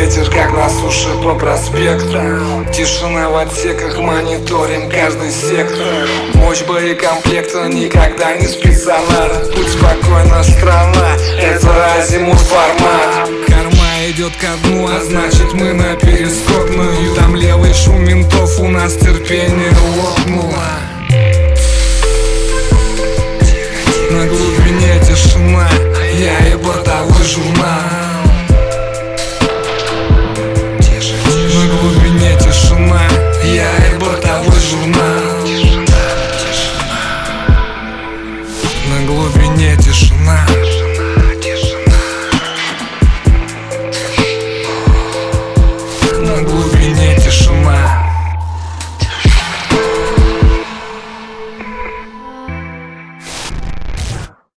ветер, как на суше по проспекту. Тишина в отсеках, мониторим каждый сектор. Мощь боекомплекта никогда не спит сонар. Будь спокойна, страна, это азимут формат. Карма идет ко дну, а значит мы на перископную. Там левый шум ментов, у нас терпение лопнуло. На глубине тишина, я и бортовой журнал. На глубине тишина, я